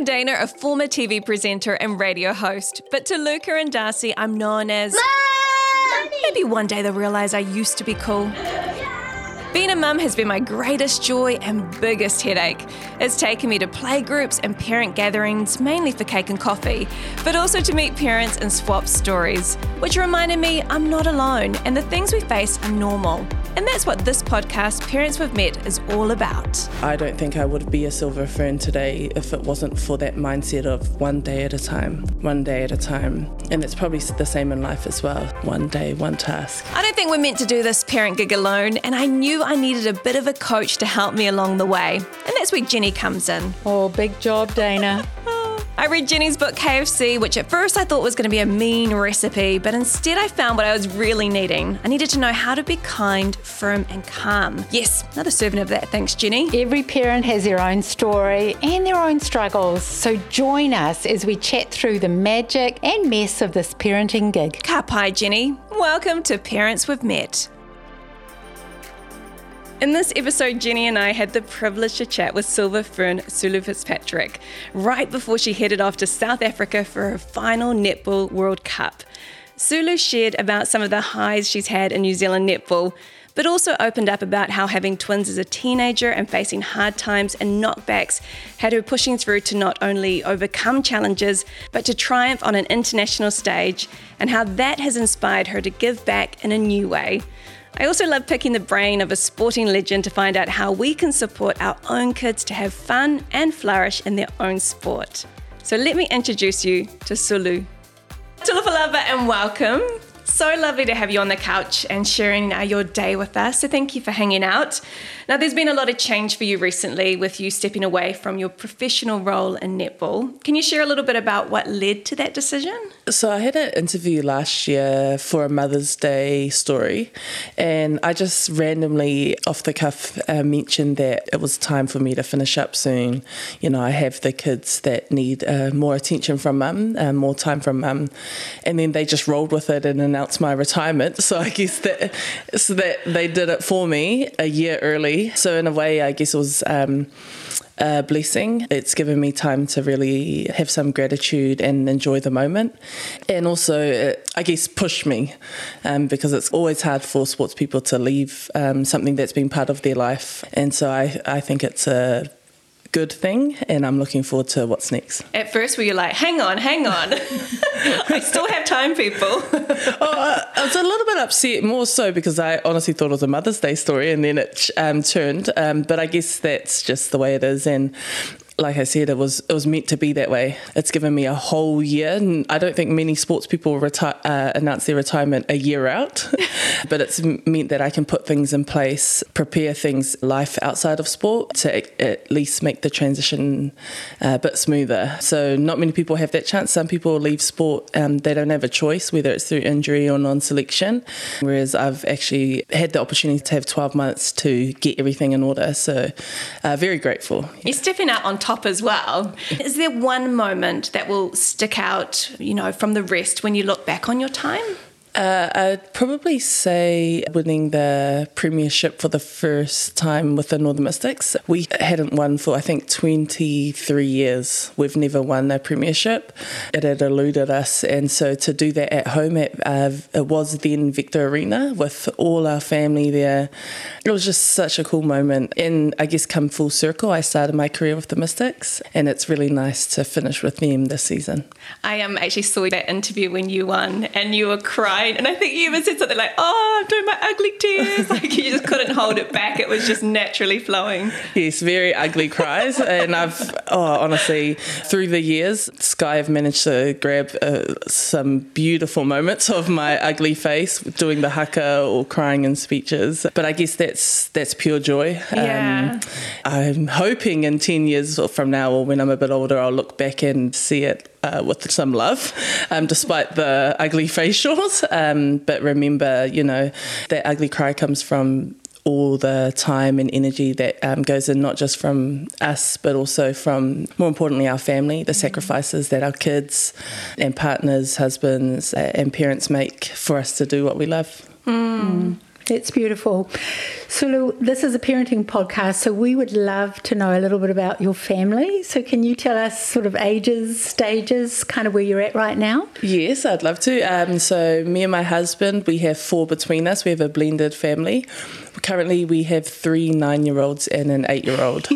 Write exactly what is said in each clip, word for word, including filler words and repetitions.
Dana, a former T V presenter and radio host. But to Luca and Darcy, I'm known as... Mom! Maybe one day they'll realise I used to be cool. Being a mum has been my greatest joy and biggest headache. It's taken me to playgroups and parent gatherings, mainly for cake and coffee, but also to meet parents and swap stories, which reminded me I'm not alone and the things we face are normal. And that's what this podcast, Parents We've Met, is all about. I don't think I would be a silver fern today if it wasn't for that mindset of one day at a time, one day at a time. And it's probably the same in life as well. One day, one task. I don't think we're meant to do this parent gig alone, and I knew I needed a bit of a coach to help me along the way. And that's where Jenny comes in. Oh, big job, Dana. I read Jenny's book K F C, which at first I thought was going to be a mean recipe, but instead I found what I was really needing. I needed to know how to be kind, firm and calm. Yes, another serving of that, thanks Jenny. Every parent has their own story and their own struggles, so join us as we chat through the magic and mess of this parenting gig. Ka pai, Jenny. Welcome to Parents We've Met. In this episode, Jenny and I had the privilege to chat with silver fern Sulu Fitzpatrick right before she headed off to South Africa for her final Netball World Cup. Sulu shared about some of the highs she's had in New Zealand netball, but also opened up about how having twins as a teenager and facing hard times and knockbacks had her pushing through to not only overcome challenges, but to triumph on an international stage, and how that has inspired her to give back in a new way. I also love picking the brain of a sporting legend to find out how we can support our own kids to have fun and flourish in their own sport. So let me introduce you to Sulu. Tulapalava and welcome. So lovely to have you on the couch and sharing uh, your day with us. So thank you for hanging out. Now, there's been a lot of change for you recently with you stepping away from your professional role in netball. Can you share a little bit about what led to that decision? So I had an interview last year for a Mother's Day story, and I just randomly off the cuff uh, mentioned that it was time for me to finish up soon. You know, I have the kids that need uh, more attention from mum, uh, more time from mum, and then they just rolled with it and announced my retirement. So I guess that so that they did it for me a year early. So in a way, I guess it was um, a blessing. It's given me time to really have some gratitude and enjoy the moment. And also, it, I guess, push me um, because it's always hard for sports people to leave um, something that's been part of their life. And so I, I think it's a good thing, and I'm looking forward to what's next. At first, were you like, hang on, hang on. I still have time, people. oh, I was a little bit upset, more so because I honestly thought it was a Mother's Day story, and then it um, turned. Um, but I guess that's just the way it is. And like I said, it was it was meant to be that way. It's given me a whole year, and I don't think many sports people reti- uh, announce their retirement a year out, but it's meant that I can put things in place, prepare things, life outside of sport, to at least make the transition a bit smoother. So not many people have that chance. Some people leave sport, um, they don't have a choice, whether it's through injury or non-selection, whereas I've actually had the opportunity to have twelve months to get everything in order. So uh, very grateful. You're stepping out on top as well. Is there one moment that will stick out, you know, from the rest when you look back on your time? Uh, I'd probably say winning the premiership for the first time with the Northern Mystics. We hadn't won for, I think, twenty-three years. We've never won a premiership. It had eluded us. And so to do that at home, at, uh, it was then Vector Arena with all our family there. It was just such a cool moment. And I guess come full circle, I started my career with the Mystics, and it's really nice to finish with them this season. I um, actually saw that interview when you won and you were crying. And I think you even said something like, oh, I'm doing my ugly tears. Like you just couldn't hold it back. It was just naturally flowing. Yes, very ugly cries. And I've, oh, honestly, through the years, Sky have managed to grab uh, some beautiful moments of my ugly face doing the haka or crying in speeches. But I guess that's that's pure joy. Yeah. Um, I'm hoping in ten years from now, or when I'm a bit older, I'll look back and see it Uh, with some love, um, despite the ugly facials. Um, but remember, you know, that ugly cry comes from all the time and energy that um, goes in, not just from us, but also from, more importantly, our family, the sacrifices that our kids and partners, husbands and parents make for us to do what we love. Mm. That's beautiful. Sulu, this is a parenting podcast, so we would love to know a little bit about your family. So can you tell us sort of ages, stages, kind of where you're at right now? Yes, I'd love to. Um, so me and my husband, we have four between us. We have a blended family. Currently, we have three nine-year-olds and an eight-year-old.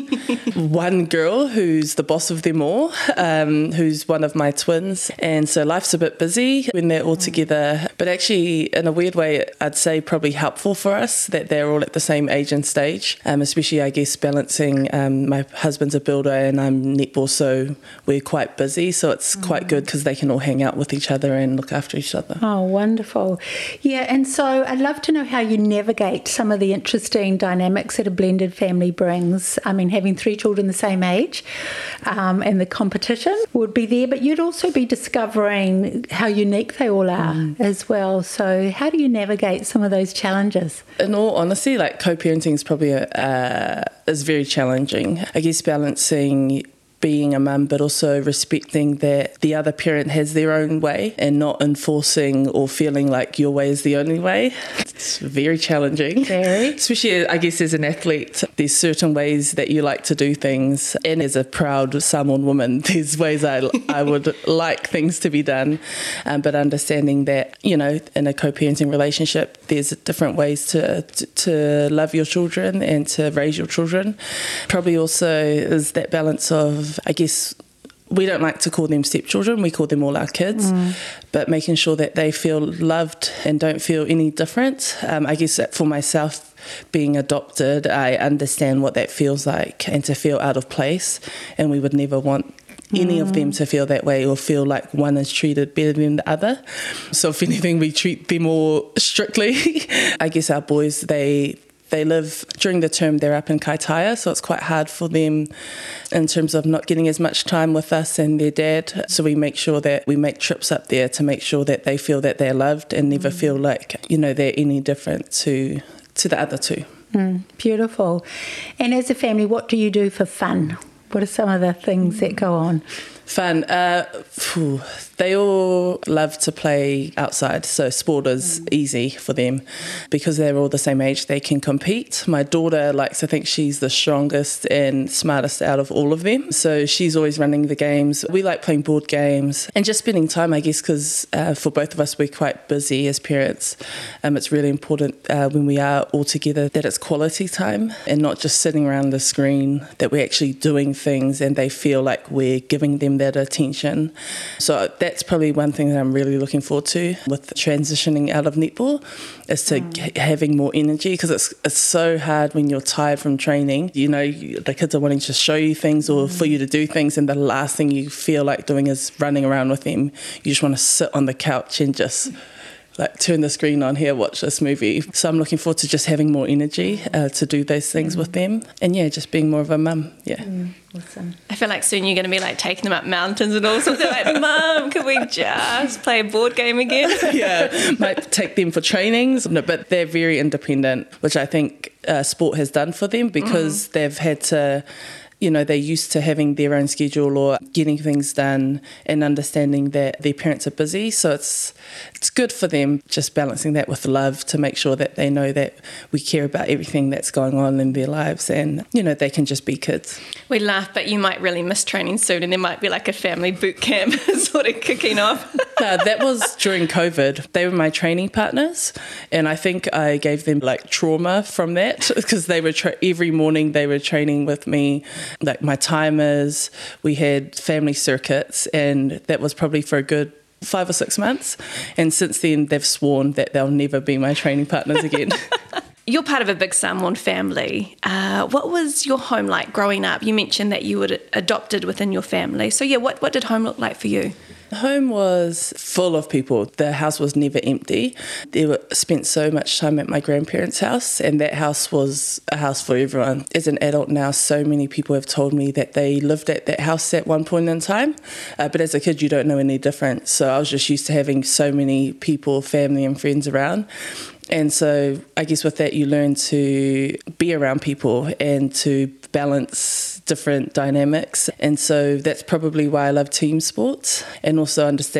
One girl who's the boss of them all, um, who's one of my twins. And so life's a bit busy when they're all together. But actually, in a weird way, I'd say probably helpful for us that they're all at the same age and stage, um, especially, I guess, balancing. Um, my husband's a builder and I'm netball, so we're quite busy. So it's mm. quite good because they can all hang out with each other and look after each other. Oh, wonderful. Yeah, and so I'd love to know how you navigate some of the interesting dynamics that a blended family brings. I mean, having three children the same age um, and the competition would be there, but you'd also be discovering how unique they all are mm. as well. So how do you navigate some of those challenges? In all honesty, like co-parenting is probably a, uh, is very challenging. I guess balancing being a mum, but also respecting that the other parent has their own way and not enforcing or feeling like your way is the only way. It's very challenging. Very. Especially, I guess, as an athlete, there's certain ways that you like to do things. And as a proud Samoan woman, there's ways I, I would like things to be done. Um, but understanding that, you know, in a co-parenting relationship, there's different ways to, to, to love your children and to raise your children. Probably also is that balance of, I guess, we don't like to call them stepchildren, we call them all our kids, mm. but making sure that they feel loved and don't feel any different. Um, I guess that for myself, being adopted, I understand what that feels like and to feel out of place, and we would never want any mm. of them to feel that way or feel like one is treated better than the other. So if anything, we treat them more strictly. I guess our boys, they... They live, during the term, they're up in Kaitaia, so it's quite hard for them in terms of not getting as much time with us and their dad. So we make sure that we make trips up there to make sure that they feel that they're loved and never mm. feel like, you know, they're any different to to the other two. Mm, beautiful. And as a family, what do you do for fun? What are some of the things that go on? Fun. Uh, phew, they all love to play outside, so sport is mm. easy for them. Because they're all the same age, they can compete. My daughter likes to think she's the strongest and smartest out of all of them, so she's always running the games. We like playing board games and just spending time, I guess, because uh, for both of us, we're quite busy as parents. Um, it's really important uh, when we are all together that it's quality time and not just sitting around the screen, that we're actually doing things and they feel like we're giving them that attention. So that's probably one thing that I'm really looking forward to with transitioning out of netball, is to mm. g- having more energy, because it's it's so hard when you're tired from training. You know, you, the kids are wanting to show you things or mm. for you to do things, and the last thing you feel like doing is running around with them. You just want to sit on the couch and just like turn the screen on here, watch this movie. So I'm looking forward to just having more energy uh, to do those things mm. with them, and yeah, just being more of a mum. Yeah. Mm. Awesome. I feel like soon you're going to be like taking them up mountains and all sorts of like, Mum, can we just play a board game again? Yeah, might take them for trainings, no, but they're very independent, which I think uh, sport has done for them, because mm. they've had to, you know, they're used to having their own schedule or getting things done and understanding that their parents are busy. So it's it's good for them, just balancing that with love to make sure that they know that we care about everything that's going on in their lives, and, you know, they can just be kids. We laugh, but you might really miss training soon, and there might be like a family boot camp sort of kicking off. No, that was during COVID. They were my training partners, and I think I gave them like trauma from that, because they were tra- every morning they were training with me, like my timers. We had family circuits, and that was probably for a good five or six months. And since then, they've sworn that they'll never be my training partners again. You're part of a big Samoan family. Uh, what was your home like growing up? You mentioned that you were adopted within your family. So yeah, what, what did home look like for you? Home was full of people. The house was never empty. They were, spent so much time at my grandparents' house, and that house was a house for everyone. As an adult now, so many people have told me that they lived at that house at one point in time, uh, but as a kid you don't know any different. So I was just used to having so many people, family and friends around. And so I guess with that you learn to be around people and to balance different dynamics. And so that's probably why I love team sports, and also understand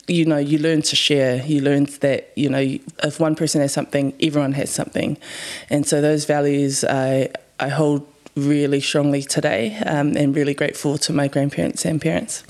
you know, you learn to share. You learn that, you know, if one person has something, everyone has something. And so those values I, I hold really strongly today, um, and really grateful to my grandparents and parents.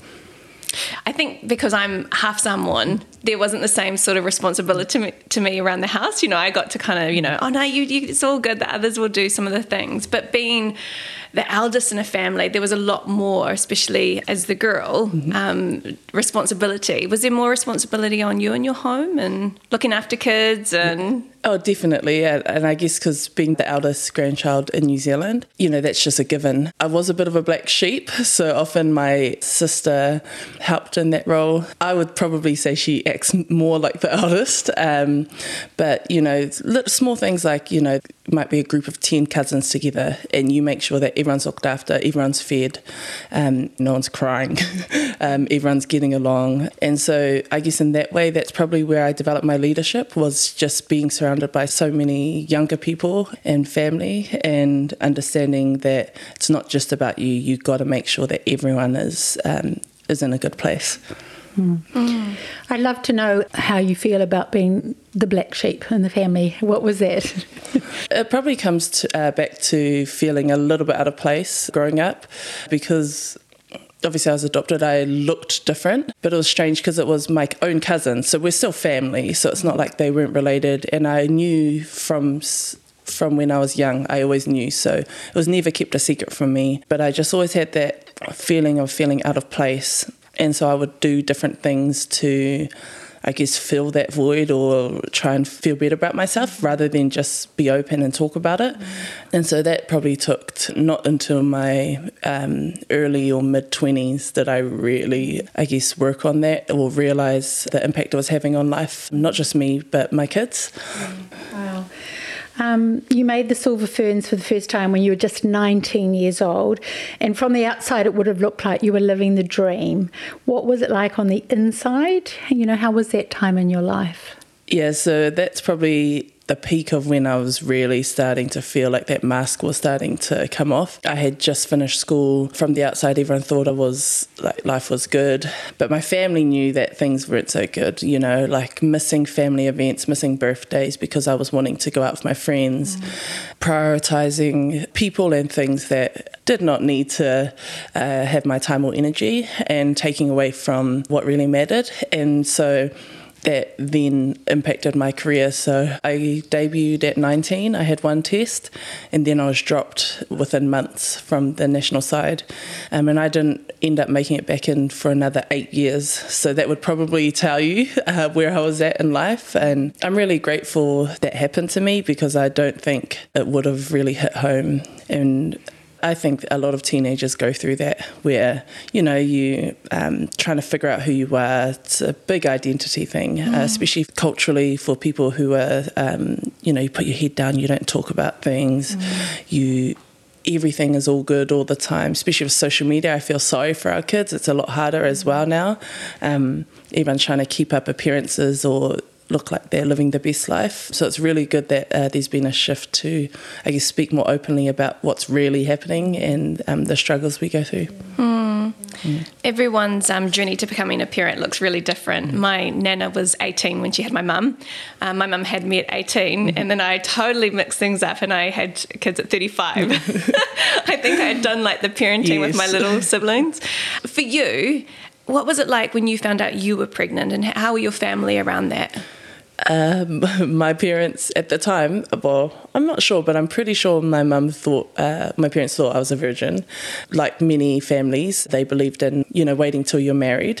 I think because I'm half Samoan, there wasn't the same sort of responsibility to me, to me around the house. You know, I got to kind of, you know, oh no, you, you, it's all good. The others will do some of the things. But being the eldest in a family, there was a lot more, especially as the girl, mm-hmm. um, responsibility. Was there more responsibility on you in your home and looking after kids and... Oh, definitely. Yeah. And I guess because being the eldest grandchild in New Zealand, you know, that's just a given. I was a bit of a black sheep, so often my sister helped in that role. I would probably say she acts more like the eldest. Um, but, you know, little small things like, you know, it might be a group of ten cousins together and you make sure that everyone's looked after, everyone's fed, um, no one's crying, um, everyone's getting along. And so I guess in that way, that's probably where I developed my leadership, was just being surrounded by so many younger people and family, and understanding that it's not just about you. You've got to make sure that everyone is um, is in a good place. Mm. Mm. I'd love to know how you feel about being the black sheep in the family. What was that? It probably comes to, uh, back to feeling a little bit out of place growing up, because obviously I was adopted, I looked different, but it was strange because it was my own cousin, so we're still family, so it's not like they weren't related. And I knew from from when I was young, I always knew, so it was never kept a secret from me. But I just always had that feeling of feeling out of place, and so I would do different things to, I guess, fill that void or try and feel better about myself rather than just be open and talk about it. Mm. And so that probably took t- not until my um, early or mid-twenties that I really, I guess, work on that or realise the impact it was having on life, not just me, but my kids. Mm. Wow. Um, you made the Silver Ferns for the first time when you were just nineteen years old, and from the outside it would have looked like you were living the dream. What was it like on the inside? You know, how was that time in your life? Yeah, so that's probably the peak of when I was really starting to feel like that mask was starting to come off. I had just finished school. From the outside, everyone thought I was, like, life was good. But my family knew that things weren't so good, you know, like missing family events, missing birthdays because I was wanting to go out with my friends, mm. prioritising people and things that did not need to uh, have my time or energy, and taking away from what really mattered. And so that then impacted my career. So I debuted at nineteen, I had one test, and then I was dropped within months from the national side. Um, and I didn't end up making it back in for another eight years. So that would probably tell you uh, where I was at in life. And I'm really grateful that happened to me, because I don't think it would have really hit home. And I think a lot of teenagers go through that, where, you know, you um, trying to figure out who you are. It's a big identity thing, mm. uh, especially culturally for people who are, um, you know, you put your head down, you don't talk about things, mm. you everything is all good all the time, especially with social media. I feel sorry for our kids. It's a lot harder as well now. Um, even trying to keep up appearances or look like they're living the best life. So it's really good that uh, there's been a shift to, I guess, speak more openly about what's really happening and um, the struggles we go through. Mm. Mm. Everyone's um, journey to becoming a parent looks really different. Mm. My nana was eighteen when she had my mum. Um, my mum had me at eighteen, mm. and then I totally mixed things up and I had kids at thirty-five. I think I had done like the parenting yes. with my little siblings. For you, what was it like when you found out you were pregnant, and how were your family around that? Um, my parents at the time, well, I'm not sure, but I'm pretty sure my mum thought, uh, my parents thought I was a virgin. Like many families, they believed in, you know, waiting till you're married.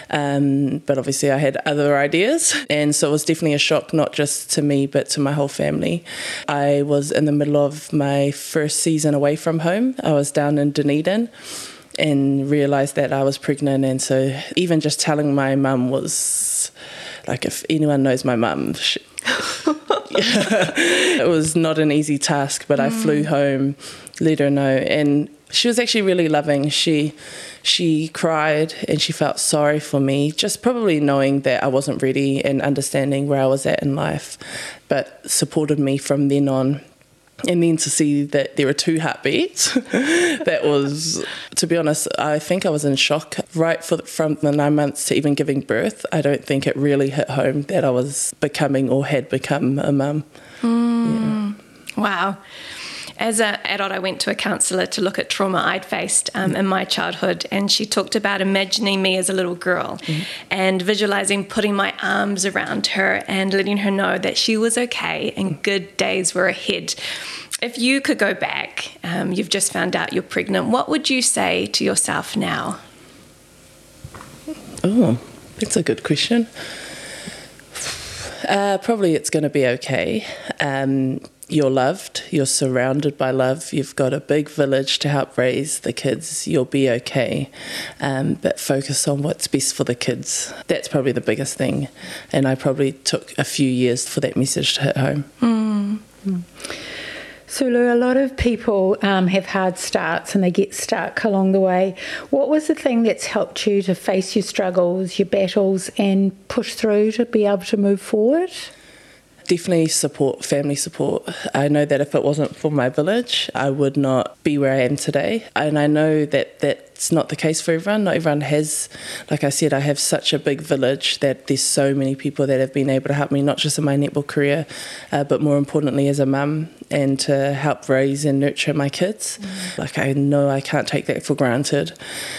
Um, but obviously I had other ideas. And so it was definitely a shock, not just to me, but to my whole family. I was in the middle of my first season away from home. I was down in Dunedin and realised that I was pregnant. And so even just telling my mum was... Like, if anyone knows my mum, she, it was not an easy task, but mm. I flew home, let her know. And she was actually really loving. She she cried and she felt sorry for me, just probably knowing that I wasn't ready and understanding where I was at in life, but supported me from then on. And then to see that there were two heartbeats, that was, to be honest, I think I was in shock right for, from the nine months to even giving birth. I don't think it really hit home that I was becoming or had become a mum. Mm. Yeah. Wow. As an adult, I went to a counsellor to look at trauma I'd faced um, in my childhood, and she talked about imagining me as a little girl mm-hmm. and visualising putting my arms around her and letting her know that she was okay and good days were ahead. If you could go back, um, you've just found out you're pregnant, what would you say to yourself now? Oh, that's a good question. Uh, probably it's going to be okay. Um, you're loved, you're surrounded by love, you've got a big village to help raise the kids, you'll be okay. Um, but focus on what's best for the kids. That's probably the biggest thing. And I probably took a few years for that message to hit home. Mm. Mm. Sulu, a lot of people um, have hard starts and they get stuck along the way. What was the thing that's helped you to face your struggles, your battles, and push through to be able to move forward? Definitely support, family support. I know that if it wasn't for my village, I would not be where I am today. And I know that that's not the case for everyone. Not everyone has, like I said, I have such a big village that there's so many people that have been able to help me, not just in my netball career, uh, but more importantly as a mum, and to help raise and nurture my kids. Mm. Like I know I can't take that for granted.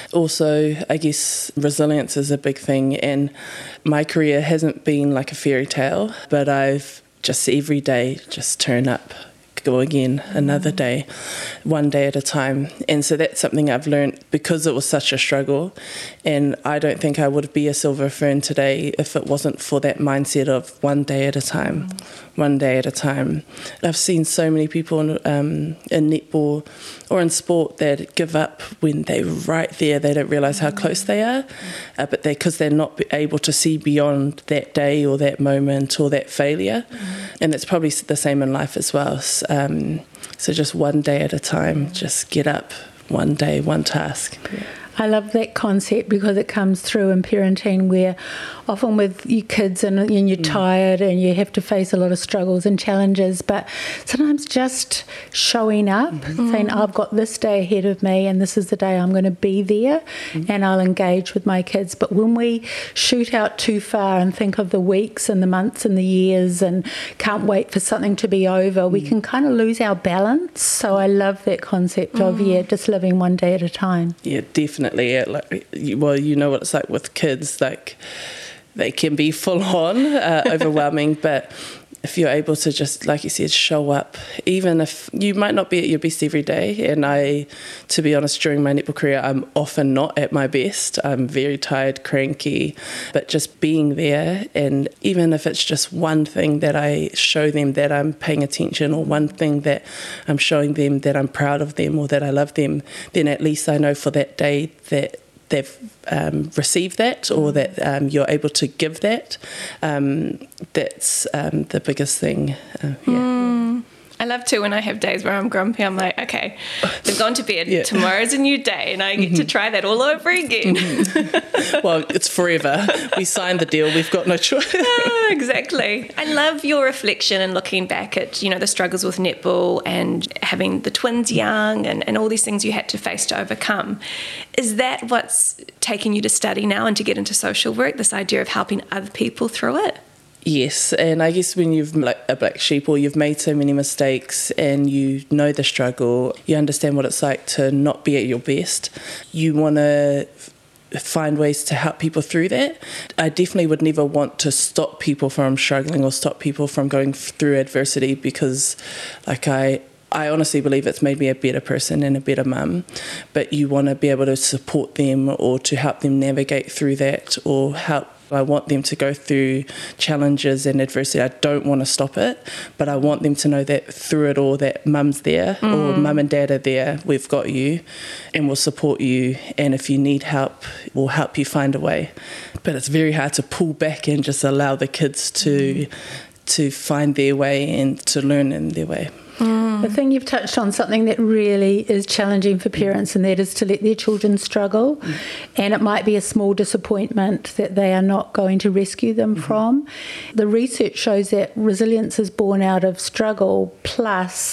Also, I guess resilience is a big thing, and my career hasn't been like a fairy tale, but I've just every day just turn up, go again, another day, one day at a time. And so that's something I've learned because it was such a struggle. And I don't think I would be a silver fern today if it wasn't for that mindset of one day at a time, mm. one day at a time. I've seen so many people in, um, in netball or in sport that give up when they're right there. They don't realise how close they are, uh, but they because they're not able to see beyond that day or that moment or that failure. Mm. And it's probably the same in life as well. So, um, so just one day at a time, just get up, one day, one task. Yeah. I love that concept because it comes through in parenting where often with your kids and, and you're mm. tired and you have to face a lot of struggles and challenges, but sometimes just showing up, mm-hmm. saying, I've got this day ahead of me and this is the day I'm going to be there mm. and I'll engage with my kids. But when we shoot out too far and think of the weeks and the months and the years and can't wait for something to be over, mm. we can kind of lose our balance. So I love that concept mm. of, yeah, just living one day at a time. Yeah, definitely. Like, well, you know what it's like with kids, like they can be full on, uh, overwhelming, but if you're able to just, like you said, show up, even if you might not be at your best every day, and I, to be honest, during my netball career, I'm often not at my best. I'm very tired, cranky, but just being there, and even if it's just one thing that I show them that I'm paying attention, or one thing that I'm showing them that I'm proud of them or that I love them, then at least I know for that day that they've um, received that, or that um, you're able to give that. Um, that's um, the biggest thing. Uh, yeah. Mm. I love to when I have days where I'm grumpy, I'm like, okay, they've gone to bed, yeah. Tomorrow's a new day, and I get mm-hmm. to try that all over again. Mm-hmm. Well, it's forever. We signed the deal, we've got no choice. Oh, exactly. I love your reflection and looking back at, you know, the struggles with netball and having the twins young and, and all these things you had to face to overcome. Is that what's taking you to study now and to get into social work, this idea of helping other people through it? Yes, and I guess when you've like a black sheep or you've made so many mistakes and you know the struggle, you understand what it's like to not be at your best, you want to find ways to help people through that. I definitely would never want to stop people from struggling or stop people from going through adversity, because like I I honestly believe it's made me a better person and a better mum, but you want to be able to support them or to help them navigate through that, or help. I want them to go through challenges and adversity. I don't want to stop it, but I want them to know that through it all, that mum's there mm. or mum and dad are there. We've got you and we'll support you. And if you need help, we'll help you find a way. But it's very hard to pull back and just allow the kids to mm. to find their way and to learn in their way. Mm. I think you've touched on something that really is challenging for parents, and that is to let their children struggle. Mm. And it might be a small disappointment that they are not going to rescue them mm-hmm. from. The research shows that resilience is born out of struggle plus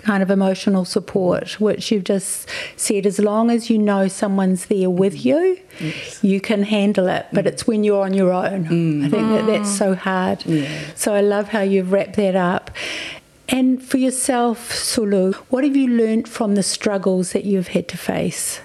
kind of emotional support, which you've just said, as long as you know someone's there with you, yes. you can handle it, but mm. it's when you're on your own. Mm. I think that that's so hard. Yeah. So I love how you've wrapped that up. And for yourself, Sulu, what have you learnt from the struggles that you've had to face?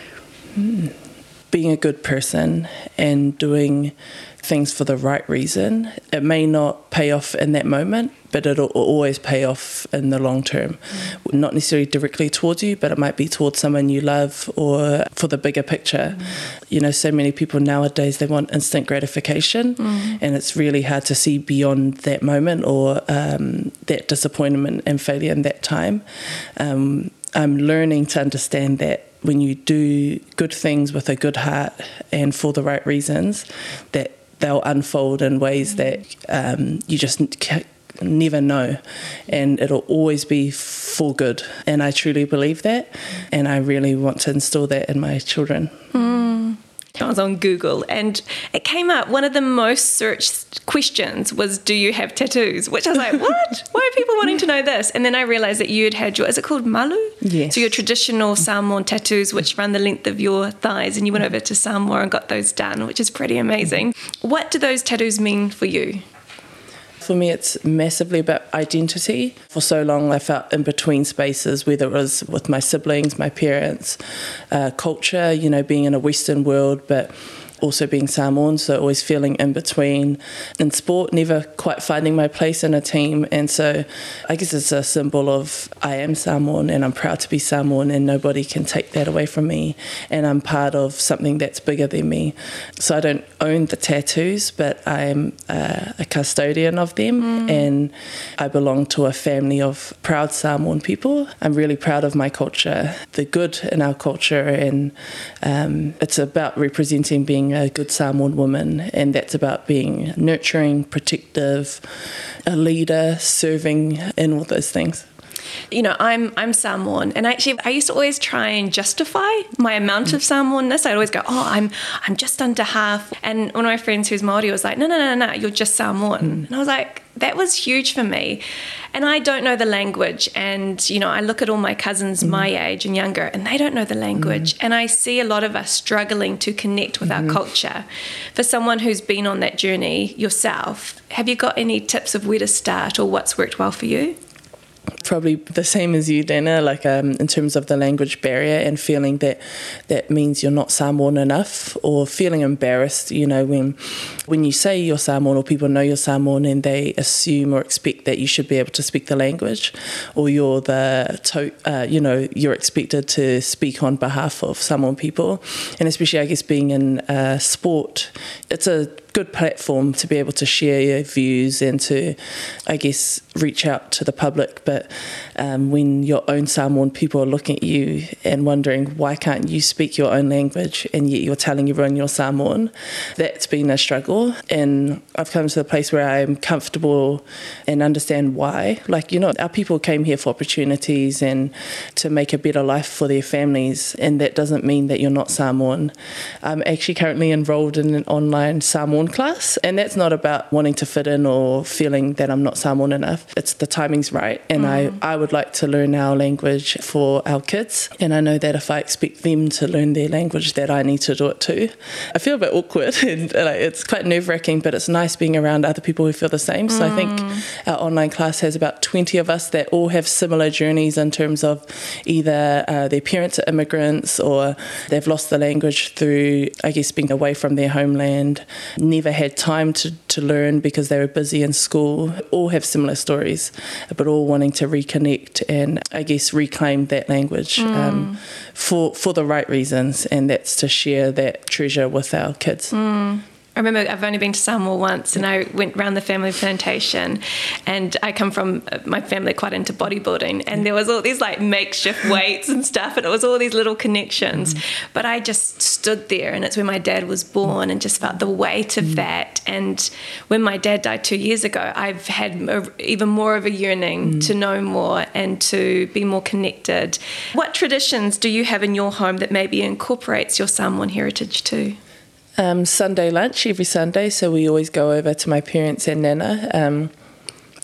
Mm. Being a good person and doing things for the right reason. It may not pay off in that moment, but it'll always pay off in the long term. Mm. Not necessarily directly towards you, but it might be towards someone you love or for the bigger picture. Mm. You know, so many people nowadays, they want instant gratification, mm. and it's really hard to see beyond that moment or um, that disappointment and failure in that time. Um, I'm learning to understand that when you do good things with a good heart and for the right reasons, that they'll unfold in ways mm. that um, you just ca- never know, and it'll always be for good. And I truly believe that, and I really want to instill that in my children. Mm. I was on Google and it came up, one of the most searched questions was, do you have tattoos? Which I was like, what? Why are people wanting to know this? And then I realised that you had had your, is it called malu? Yes. So your traditional Samoan tattoos, which run the length of your thighs, and you went over to Samoa and got those done, which is pretty amazing. What do those tattoos mean for you? For me, it's massively about identity. For so long, I felt in between spaces, whether it was with my siblings, my parents, uh, culture, you know, being in a Western world, but also being Samoan, so always feeling in between. In sport, never quite finding my place in a team, and so I guess it's a symbol of I am Samoan and I'm proud to be Samoan, and nobody can take that away from me, and I'm part of something that's bigger than me. So I don't own the tattoos, but I'm uh, a custodian of them, mm. and I belong to a family of proud Samoan people. I'm really proud of my culture, the good in our culture, and um, it's about representing being a good Samoan woman, and that's about being nurturing, protective, a leader, serving, and all those things. You know, I'm I'm Samoan, and actually I used to always try and justify my amount of Samoanness. I'd always go, oh, I'm I'm just under half. And one of my friends who's Māori was like, no, no, no, no, you're just Samoan. Mm. And I was like, that was huge for me. And I don't know the language. And, you know, I look at all my cousins mm. my age and younger, and they don't know the language. Mm. And I see a lot of us struggling to connect with mm-hmm. our culture. For someone who's been on that journey yourself, have you got any tips of where to start or what's worked well for you? Probably the same as you, Dana, like um, in terms of the language barrier and feeling that that means you're not Samoan enough, or feeling embarrassed, you know, when when you say you're Samoan or people know you're Samoan and they assume or expect that you should be able to speak the language, or you're the, to, uh, you know, you're expected to speak on behalf of Samoan people. And especially, I guess, being in uh, sport, it's a good platform to be able to share your views and to, I guess, reach out to the public. But um, when your own Samoan people are looking at you and wondering why can't you speak your own language, and yet you're telling everyone you're Samoan, that's been a struggle. And I've come to the place where I'm comfortable and understand why. Like, you know, our people came here for opportunities and to make a better life for their families, and that doesn't mean that you're not Samoan. I'm actually currently enrolled in an online Samoan class, and that's not about wanting to fit in or feeling that I'm not Samoan enough. It's the timing's right, and mm. I, I would like to learn our language for our kids, and I know that if I expect them to learn their language, that I need to do it too. I feel a bit awkward, and like, it's quite nerve-wracking, but it's nice being around other people who feel the same. So mm. I think our online class has about twenty of us that all have similar journeys in terms of either uh, their parents are immigrants, or they've lost the language through, I guess, being away from their homeland, never had time to, to learn because they were busy in school. All have similar stories, but all wanting to reconnect and, I guess, reclaim that language mm. um, for, for the right reasons, and that's to share that treasure with our kids. Mm. I remember I've only been to Samoa once, and I went around the family plantation, and I come from, my family quite into bodybuilding, and there was all these like makeshift weights and stuff, and it was all these little connections. Mm. But I just stood there, and it's where my dad was born, and just felt the weight of mm. that. And when my dad died two years ago, I've had a, even more of a yearning mm. to know more and to be more connected. What traditions do you have in your home that maybe incorporates your Samoan heritage too? Um, Sunday lunch every Sunday, so we always go over to my parents and Nana. Um,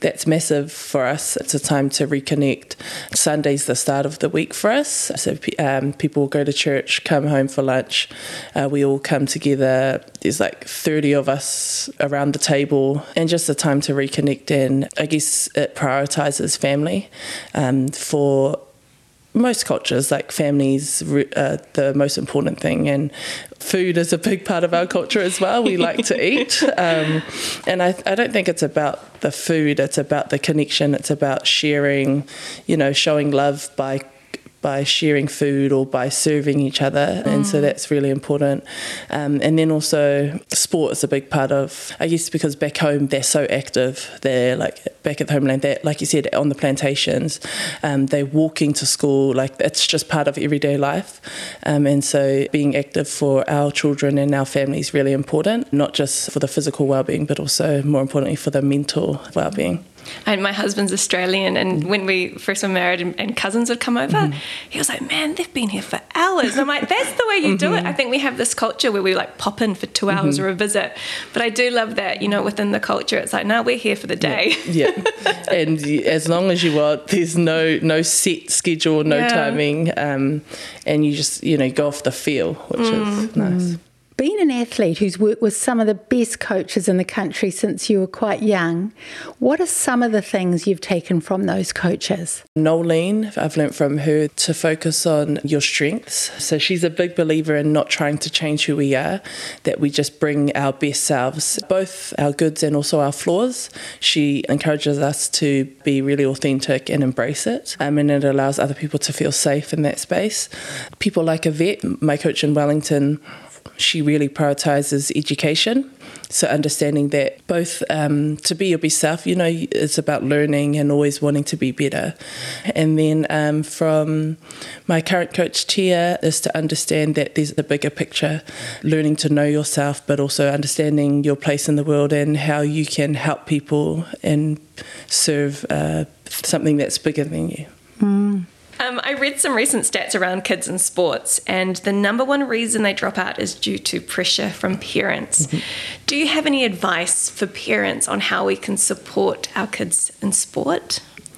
that's massive for us. It's a time to reconnect. Sunday's the start of the week for us. So um, people go to church, come home for lunch. Uh, we all come together. There's like thirty of us around the table, and just a time to reconnect. And I guess it prioritises family. Um, for most cultures, like families are the most important thing, and food is a big part of our culture as well. We like to eat, um, and I, I don't think it's about the food, it's about the connection, it's about sharing, you know, showing love by by sharing food or by serving each other. Mm. And so that's really important. Um, and then also sport is a big part of, I guess, because back home they're so active. They're like back at the homeland, they're, like you said, on the plantations, um, they're walking to school, like it's just part of everyday life. Um, and so being active for our children and our family is really important, not just for the physical well-being, but also more importantly for the mental well-being. And my husband's Australian, and when we first were married and, and cousins would come over, mm-hmm. he was like, man, they've been here for hours. And I'm like, that's the way you mm-hmm. do it. I think we have this culture where we like pop in for two hours mm-hmm. or a visit. But I do love that, you know, within the culture, it's like, no, we're here for the day. Yeah. yeah. And as long as you want, there's no no set schedule, no yeah. timing. Um, and you just, you know, go off the feel, which mm. is nice. Being an athlete who's worked with some of the best coaches in the country since you were quite young, what are some of the things you've taken from those coaches? Nolene, I've learnt from her to focus on your strengths. So she's a big believer in not trying to change who we are, that we just bring our best selves, both our goods and also our flaws. She encourages us to be really authentic and embrace it. Um, and it allows other people to feel safe in that space. People like Yvette, my coach in Wellington, she really prioritises education. So understanding that both um, to be your best self, you know, it's about learning and always wanting to be better. And then um, from my current coach, Tia, is to understand that there's a bigger picture, learning to know yourself, but also understanding your place in the world and how you can help people and serve uh, something that's bigger than you. Mm. Um, I read some recent stats around kids in sports, and the number one reason they drop out is due to pressure from parents. Mm-hmm. Do you have any advice for parents on how we can support our kids in sport?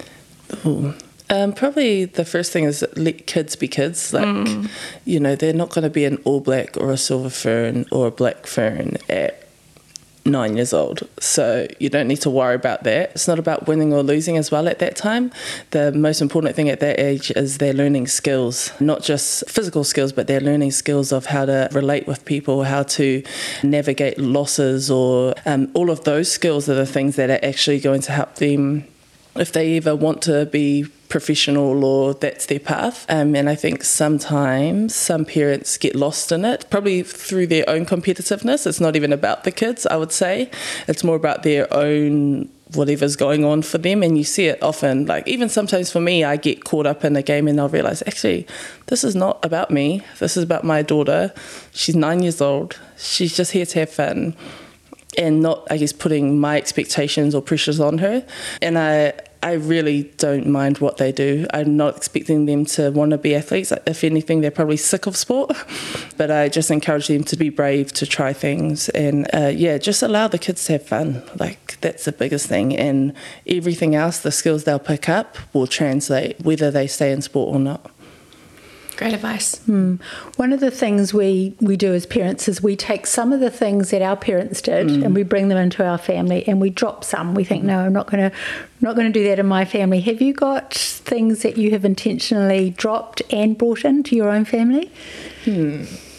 Ooh. Um, probably the first thing is let kids be kids. Like, mm. you know, they're not going to be an All Black or a Silver Fern or a Black Fern at nine years old, so you don't need to worry about that. It's not about winning or losing as well at that time. The most important thing at that age is they're learning skills, not just physical skills, but they're learning skills of how to relate with people, how to navigate losses, or um, all of those skills are the things that are actually going to help them if they ever want to be professional or that's their path. Um, and I think sometimes some parents get lost in it, probably through their own competitiveness. It's not even about the kids, I would say. It's more about their own whatever's going on for them. And you see it often, like even sometimes for me, I get caught up in a game and I'll realise, actually, this is not about me. This is about my daughter. She's nine years old. She's just here to have fun. And not, I guess, putting my expectations or pressures on her. And I I really don't mind what they do. I'm not expecting them to want to be athletes. If anything, they're probably sick of sport. But I just encourage them to be brave, to try things. And, uh, yeah, just allow the kids to have fun. Like, that's the biggest thing. And everything else, the skills they'll pick up, will translate whether they stay in sport or not. Great advice. Mm. One of the things we, we do as parents is we take some of the things that our parents did mm. and we bring them into our family, and we drop some. We think, no, I'm not going to not going to do that in my family. Have you got things that you have intentionally dropped and brought into your own family? Hmm.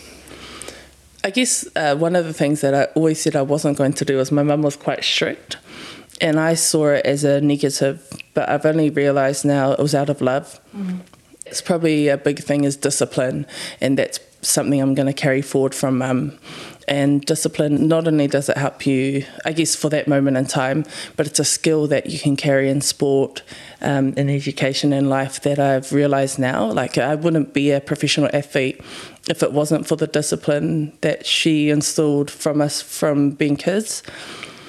I guess uh, one of the things that I always said I wasn't going to do is my mum was quite strict, and I saw it as a negative, but I've only realised now it was out of love. Mm. It's probably a big thing is discipline, and that's something I'm going to carry forward from mum. And discipline, not only does it help you, I guess, for that moment in time, but it's a skill that you can carry in sport, um, in education, in life that I've realised now. Like, I wouldn't be a professional athlete if it wasn't for the discipline that she instilled from us from being kids.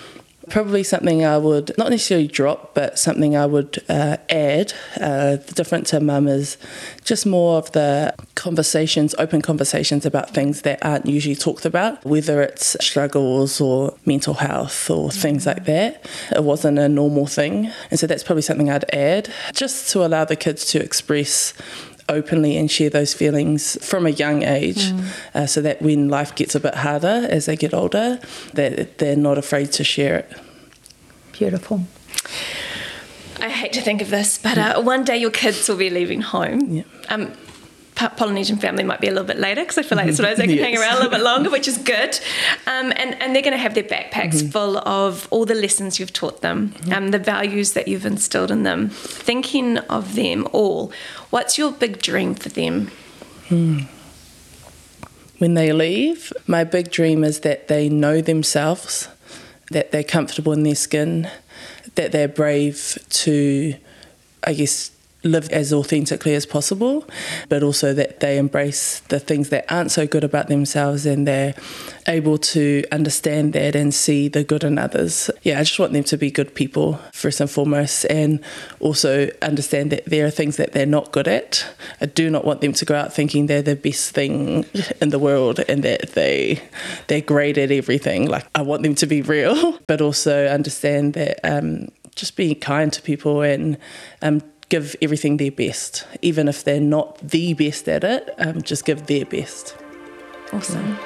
Probably something I would not necessarily drop, but something I would uh, add, uh, different to mum, is just more of the conversations, open conversations about things that aren't usually talked about, whether it's struggles or mental health or mm-hmm. things like that. It wasn't a normal thing. And so that's probably something I'd add, just to allow the kids to express openly and share those feelings from a young age, mm. uh, so that when life gets a bit harder as they get older, that they're not afraid to share it. Beautiful. I hate to think of this, but uh, one day your kids will be leaving home. Yeah. Um, Polynesian family might be a little bit later, because I feel like sometimes they can yes. hang around a little bit longer, which is good. Um, and, and they're going to have their backpacks mm-hmm. full of all the lessons you've taught them, mm-hmm. um, the values that you've instilled in them. Thinking of them all, what's your big dream for them? Hmm. When they leave, my big dream is that they know themselves, that they're comfortable in their skin, that they're brave to, I guess, live as authentically as possible, but also that they embrace the things that aren't so good about themselves, and they're able to understand that and see the good in others. Yeah, I just want them to be good people first and foremost, and also understand that there are things that they're not good at. I do not want them to go out thinking they're the best thing in the world and that they, they're great at everything. Like, I want them to be real, but also understand that um, just being kind to people and um, give everything their best, even if they're not the best at it, um, just give their best. Awesome.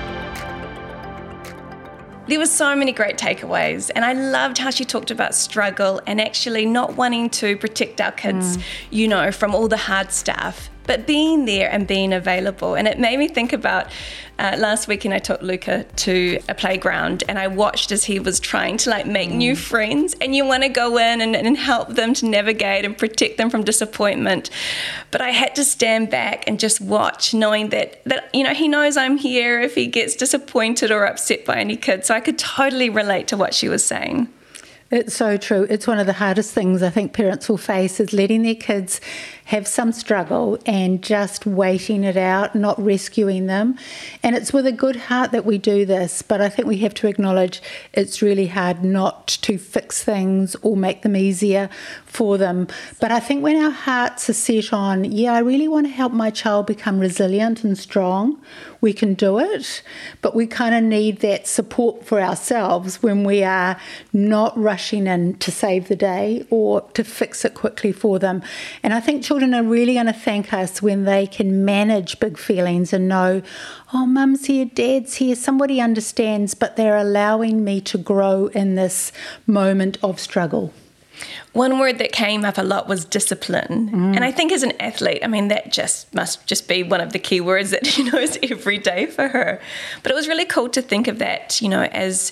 There were so many great takeaways, and I loved how she talked about struggle and actually not wanting to protect our kids, mm. you know, from all the hard stuff, but being there and being available. And it made me think about uh, last weekend I took Luca to a playground, and I watched as he was trying to like make mm. new friends, and you want to go in and, and help them to navigate and protect them from disappointment. But I had to stand back and just watch, knowing that, that you know, he knows I'm here if he gets disappointed or upset by any kid. So I could totally relate to what she was saying. It's so true. It's one of the hardest things I think parents will face, is letting their kids have some struggle and just waiting it out, not rescuing them. And it's with a good heart that we do this, but I think we have to acknowledge it's really hard not to fix things or make them easier for them. But I think when our hearts are set on, yeah, I really want to help my child become resilient and strong, we can do it, but we kind of need that support for ourselves when we are not rushing in to save the day or to fix it quickly for them. And I think children are really going to thank us when they can manage big feelings and know, oh, mum's here, dad's here, somebody understands, but they're allowing me to grow in this moment of struggle. One word that came up a lot was discipline. Mm. And I think as an athlete, I mean, that just must just be one of the key words that she knows every day for her. But it was really cool to think of that, you know, as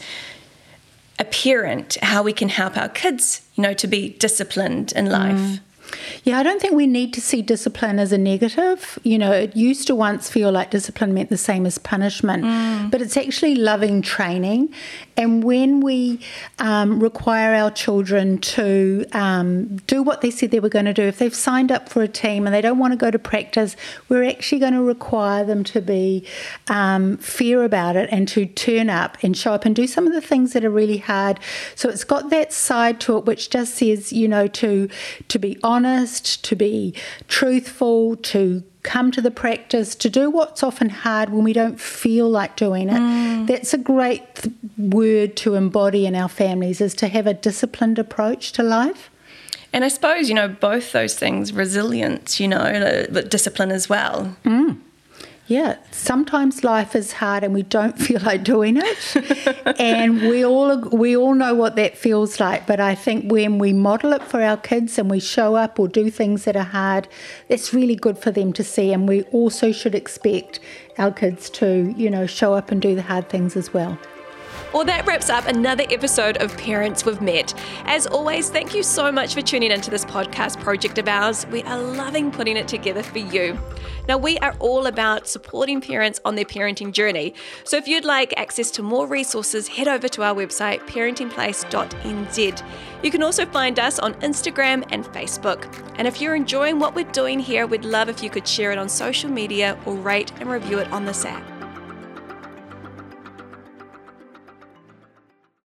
a parent, how we can help our kids, you know, to be disciplined in life. Mm. Yeah, I don't think we need to see discipline as a negative. You know, it used to once feel like discipline meant the same as punishment, mm. but it's actually loving training. And when we um, require our children to um, do what they said they were going to do, if they've signed up for a team and they don't want to go to practice, we're actually going to require them to be um, fair about it and to turn up and show up and do some of the things that are really hard. So it's got that side to it which just says, you know, to to be honest, to be truthful, to come to the practice, to do what's often hard when we don't feel like doing it. Mm. That's a great th- word to embody in our families, is to have a disciplined approach to life. And I suppose, you know, both those things, resilience, you know, but discipline as well. Mm. Yeah, sometimes life is hard and we don't feel like doing it, and we all we all know what that feels like. But I think when we model it for our kids and we show up or do things that are hard, that's really good for them to see. And we also should expect our kids to, you know, show up and do the hard things as well. Well, that wraps up another episode of Parents We've Met. As always, thank you so much for tuning into this podcast project of ours. We are loving putting it together for you. Now, we are all about supporting parents on their parenting journey. So if you'd like access to more resources, head over to our website, parenting place dot n z. You can also find us on Instagram and Facebook. And if you're enjoying what we're doing here, we'd love if you could share it on social media or rate and review it on this app.